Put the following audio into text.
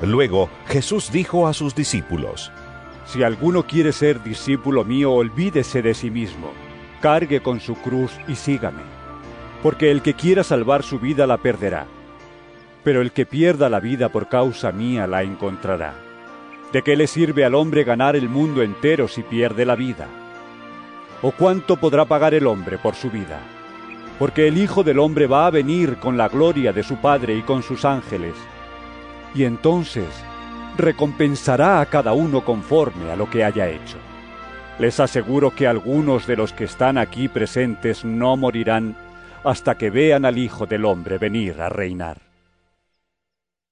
Luego Jesús dijo a sus discípulos: Si alguno quiere ser discípulo mío, olvídese de sí mismo, cargue con su cruz y sígame. Porque el que quiera salvar su vida la perderá, pero el que pierda la vida por causa mía la encontrará. ¿De qué le sirve al hombre ganar el mundo entero si pierde la vida? ¿O cuánto podrá pagar el hombre por su vida? Porque el Hijo del Hombre va a venir con la gloria de su Padre y con sus ángeles, y entonces recompensará a cada uno conforme a lo que haya hecho. Les aseguro que algunos de los que están aquí presentes no morirán hasta que vean al Hijo del Hombre venir a reinar.